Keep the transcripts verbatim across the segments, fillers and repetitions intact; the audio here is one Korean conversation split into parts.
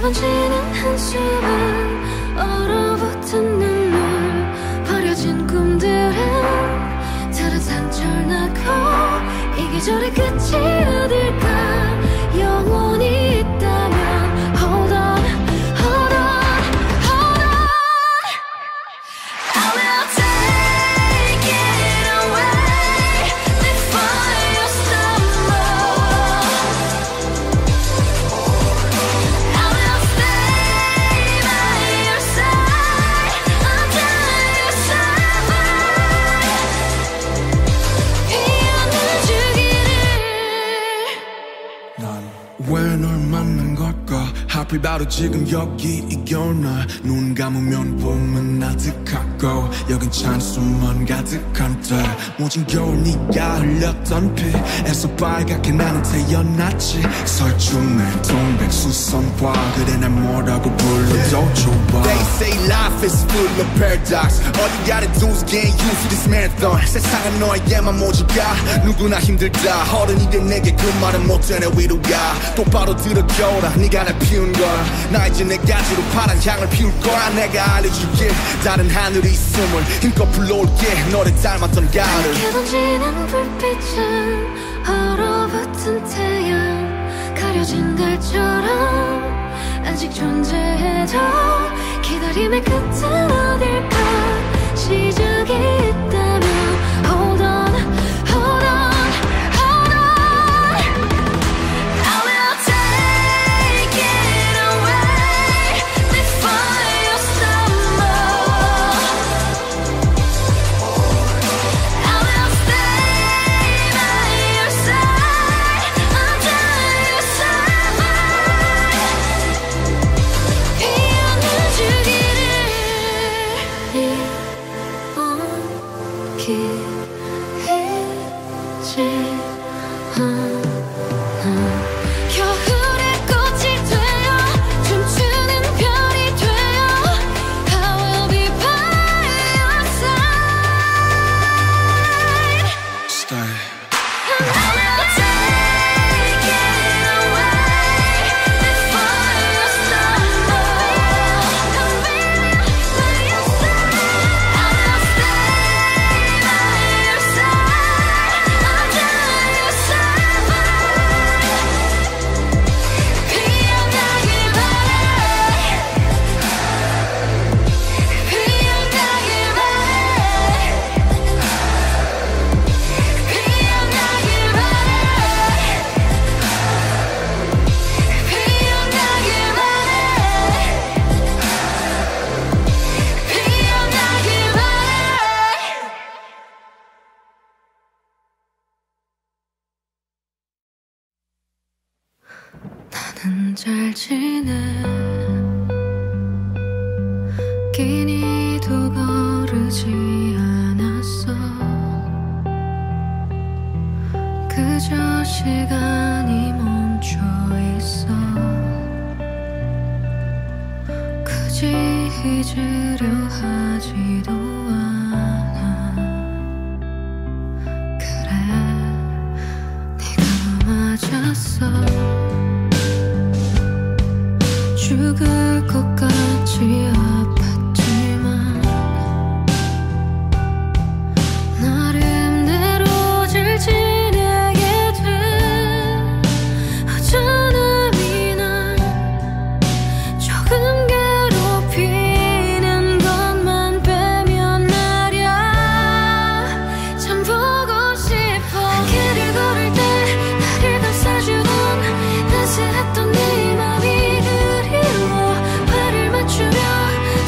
번지는 한숨은 얼어붙은 눈물 버려진 꿈들은 다른 상처를 낳고 이 계절의 끝이 어딜까 영원히 있다면 Hold on, hold on, hold on I will take it away before you stumble I will stay by your side until you survive 피어나 주기를 난 왜 널 만난 걸까 하필 바로 지금 여기 이 겨울날 눈 감으면 봄은 아득하고 여긴 찬수만 가득한 때 모진 겨울 네가 흘렸던 피에서 빨갛게 나는 태어났지 설중에 동백수선화 그래 날 뭐라고 불러도 좋아 They say life is full of paradox All you gotta do is get used to this marathon 세상은 너에게만 모질까 누구나 힘들다 어른이 된 내게 그 말은 못되네 위로가 똑바로 들어줘라 네가 날 피운 거야 나 이제 내 가지로 파란 향을 피울 거야 내가 알려줄게 다른 하늘이 있음을 힘껏 불러올게 너를 닮았던 가을을 밝게 번지는 불빛은 얼어붙은 태양 가려진 달처럼 아직 존재해도 기다림의 끝은 어딜까 시작이 있다면 Hold on, hold on, hold on I will take it away before you stumble I will stay by your side until you survive 피어나 주기를 이어기지 겨울의 꽃이 되어 춤추는 별이 되어 I will be by your side Stay I will take it away before you stumble I'm waiting by your side I will stay by your side until you survive 피어나길 바래 피어나길 바래 피어나길 바래 피어나길 바래 피어나길 바래 나는 잘 지내 끼니도 거르지 않았어 그저 시간이 멈춰 있어 굳이 잊으려 하지도 않아 그래 네가 맞았어 죽을 것 같이 아팠지만 나름대로 잘 지내게 돼 어쩌나 난 조금 괴롭히는 것만 빼면 말야 참 보고 싶어 길을 걸을 때 나를 감싸주던 따스했던 네 맘이 그리워 화를 맞추며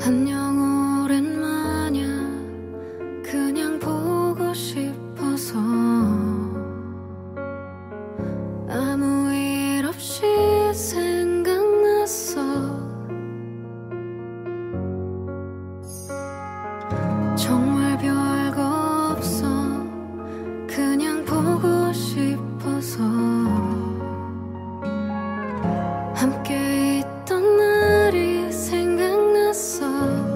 안녕 오랜만이야. 그냥 보고 싶어서 아무 일 없이 생각났어. 정말 별거 없어. 그냥 보고 싶어서 함께 있던 날이 생각났어.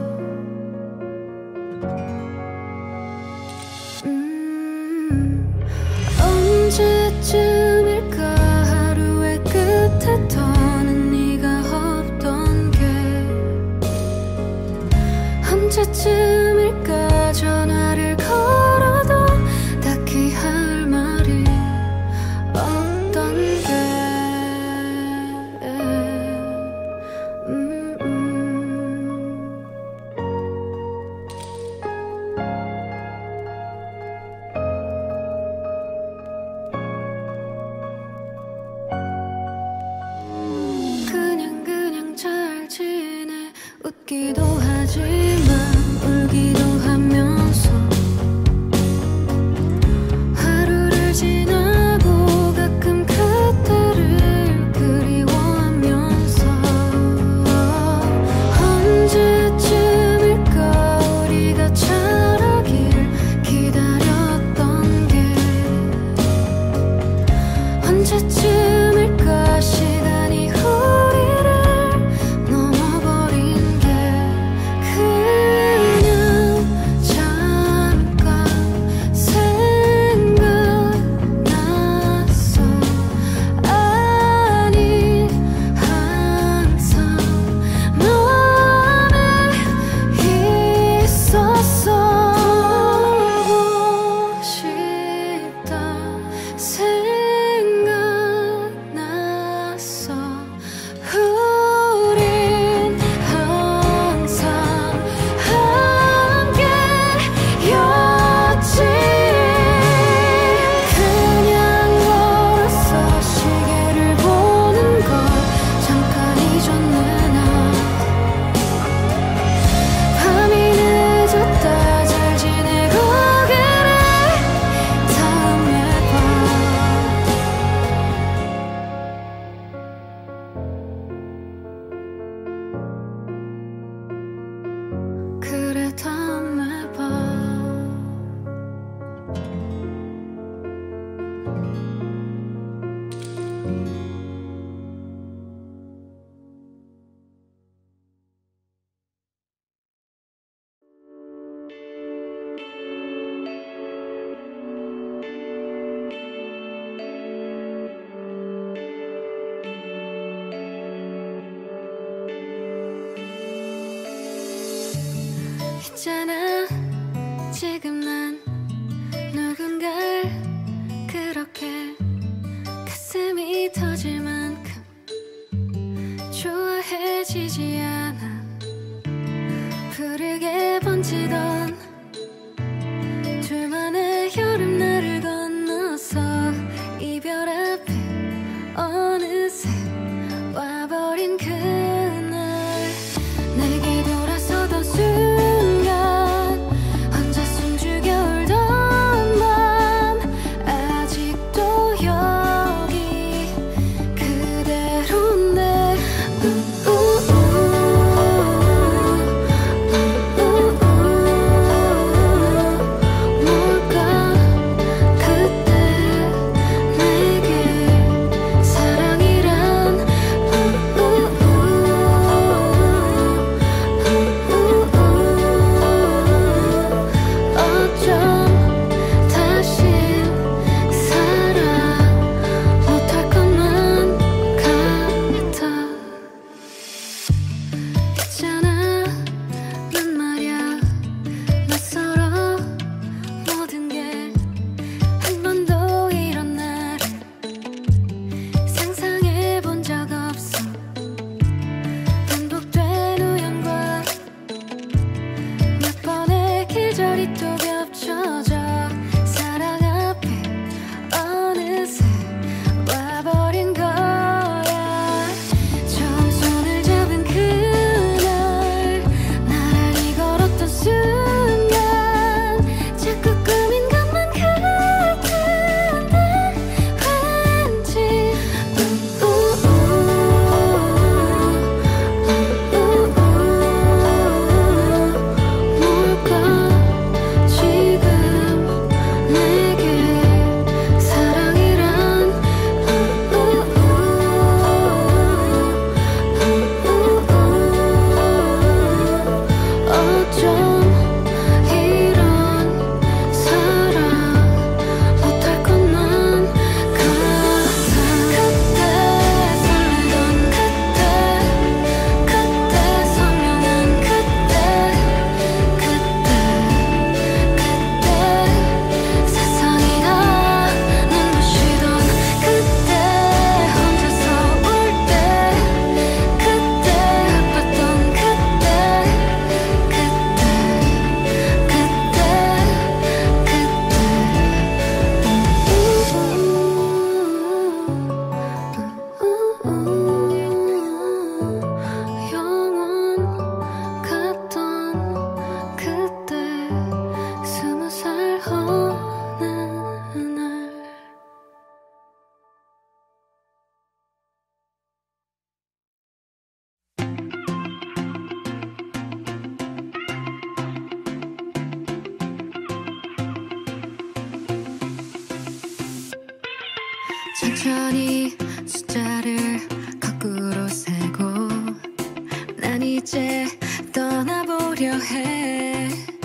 음, 언제쯤일까 하루의 끝에 더는 네가 없던 게. 언제쯤일까 전화를 걸어도 딱히 할 말이 없던 게. 음, 음. 그냥 그냥 잘 지내. 웃기도 하지만 울기도 하면서 하루를 지나고 가끔 그때를 그리워하면서 언제쯤일까 우리가 잘하길 기다렸던 게. 언제쯤일까 시간이 우리를 넘어버린 게. 그냥 잠깐 생각났어. 아니 항상 맘에 있었어. 보고 싶다 생각났어. 우린 항상 함께였지. 그냥 걸었어. 시계를 보는 걸 잠깐 잊었네 나. 밤이 늦었다. 잘 지내고 그래. 다음에 봐. 그래 다음에 봐. 있잖아 지금 난 누군가를 그렇게 가슴이 터질 만큼 좋아해지지 않아. 푸르게 번지던 둘만의 여름날을 건너서 이별 앞에 어느새 와버린 그날. 내게 돌아서던 순간 혼자 숨죽여 울던 밤. 아직도 여기 그대로인데. 우우우, 우우우. 천천히 숫자를 거꾸로 세고 난 이제 떠나보려 해.